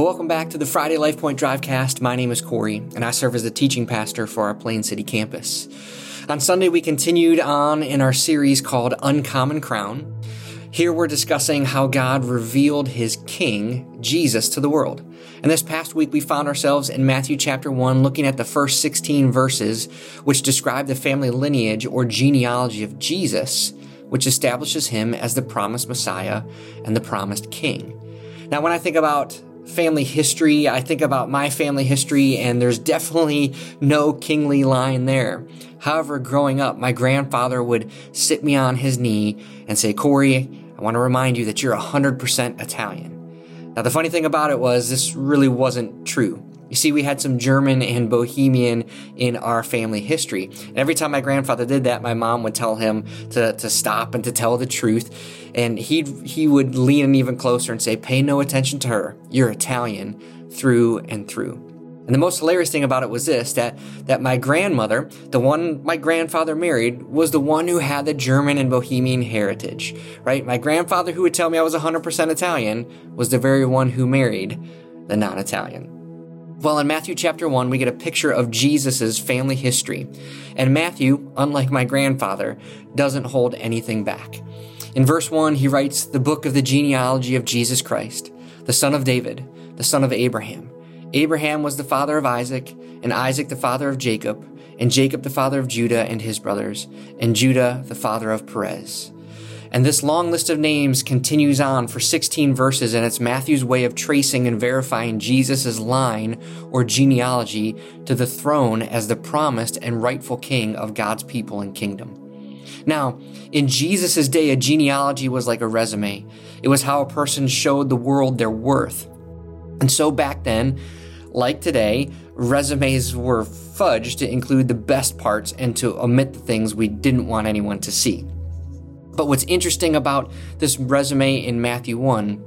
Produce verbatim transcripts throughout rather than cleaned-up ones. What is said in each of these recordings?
Well, welcome back to the Friday Life Point Drivecast. My name is Corey, and I serve as the teaching pastor for our Plain City campus. On Sunday, we continued on in our series called Uncommon Crown. Here we're discussing how God revealed his King, Jesus, to the world. And this past week, we found ourselves in Matthew chapter one, looking at the first sixteen verses, which describe the family lineage or genealogy of Jesus, which establishes him as the promised Messiah and the promised King. Now, when I think about family history, I think about my family history, and there's definitely no kingly line there. However, growing up, my grandfather would sit me on his knee and say, "Corey, I want to remind you that you're one hundred percent Italian." Now, the funny thing about it was this really wasn't true. You see, we had some German and Bohemian in our family history. And every time my grandfather did that, my mom would tell him to, to stop and to tell the truth. And he'd, he would lean in even closer and say, "Pay no attention to her. You're Italian through and through." And the most hilarious thing about it was this, that, that my grandmother, the one my grandfather married, was the one who had the German and Bohemian heritage, right? My grandfather, who would tell me I was one hundred percent Italian, was the very one who married the non-Italian. Well, in Matthew chapter one, we get a picture of Jesus' family history. And Matthew, unlike my grandfather, doesn't hold anything back. In verse one, he writes the book of the genealogy of Jesus Christ, the son of David, the son of Abraham. Abraham was the father of Isaac, and Isaac the father of Jacob, and Jacob the father of Judah and his brothers, and Judah the father of Perez. And this long list of names continues on for sixteen verses, and it's Matthew's way of tracing and verifying Jesus' line or genealogy to the throne as the promised and rightful king of God's people and kingdom. Now, in Jesus' day, a genealogy was like a resume. It was how a person showed the world their worth. And so back then, like today, resumes were fudged to include the best parts and to omit the things we didn't want anyone to see. But what's interesting about this resume in Matthew one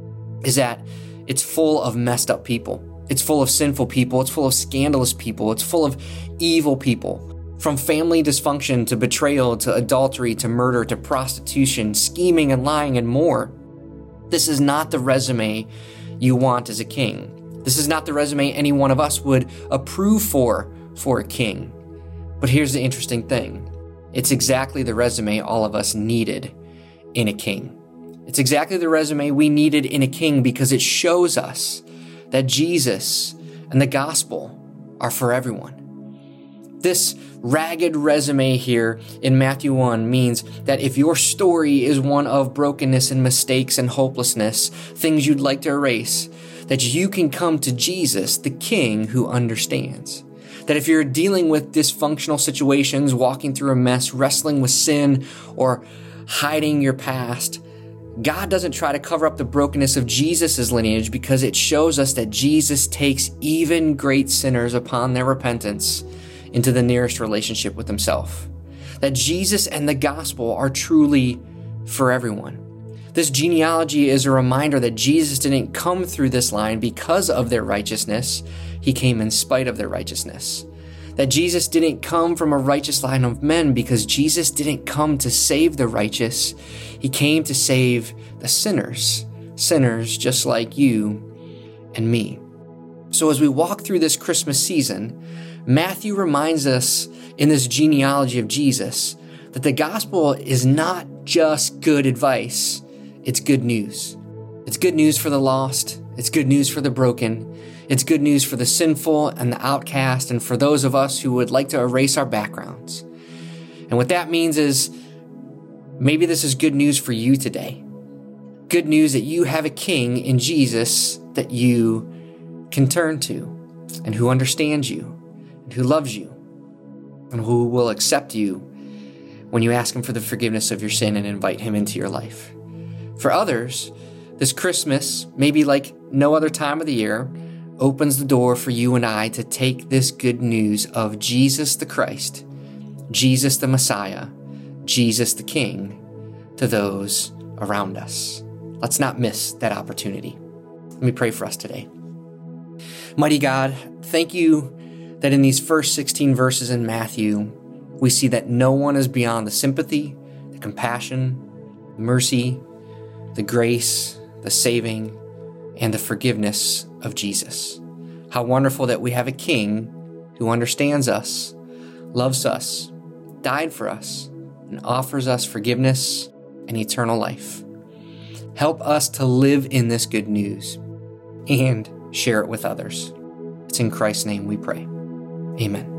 is that it's full of messed up people. It's full of sinful people. It's full of scandalous people. It's full of evil people. From family dysfunction to betrayal to adultery to murder to prostitution, scheming and lying and more. This is not the resume you want as a king. This is not the resume any one of us would approve for for a king. But here's the interesting thing. It's exactly the resume all of us needed in a king. It's exactly the resume we needed in a king because it shows us that Jesus and the gospel are for everyone. This ragged resume here in Matthew one means that if your story is one of brokenness and mistakes and hopelessness, things you'd like to erase, that you can come to Jesus, the King who understands. That if you're dealing with dysfunctional situations, walking through a mess, wrestling with sin, or hiding your past, God doesn't try to cover up the brokenness of Jesus' lineage because it shows us that Jesus takes even great sinners upon their repentance into the nearest relationship with himself. That Jesus and the gospel are truly for everyone. This genealogy is a reminder that Jesus didn't come through this line because of their righteousness. He came in spite of their righteousness. That Jesus didn't come from a righteous line of men because Jesus didn't come to save the righteous. He came to save the sinners, sinners just like you and me. So as we walk through this Christmas season, Matthew reminds us in this genealogy of Jesus that the gospel is not just good advice. It's good news. It's good news for the lost. It's good news for the broken. It's good news for the sinful and the outcast and for those of us who would like to erase our backgrounds. And what that means is maybe this is good news for you today. Good news that you have a king in Jesus that you can turn to and who understands you and who loves you and who will accept you when you ask him for the forgiveness of your sin and invite him into your life. For others, this Christmas, maybe like no other time of the year, opens the door for you and I to take this good news of Jesus the Christ, Jesus the Messiah, Jesus the King, to those around us. Let's not miss that opportunity. Let me pray for us today. Mighty God, thank you that in these first sixteen verses in Matthew, we see that no one is beyond the sympathy, the compassion, the mercy, the grace, the saving, and the forgiveness of Jesus. How wonderful that we have a King who understands us, loves us, died for us, and offers us forgiveness and eternal life. Help us to live in this good news and share it with others. It's in Christ's name we pray. Amen.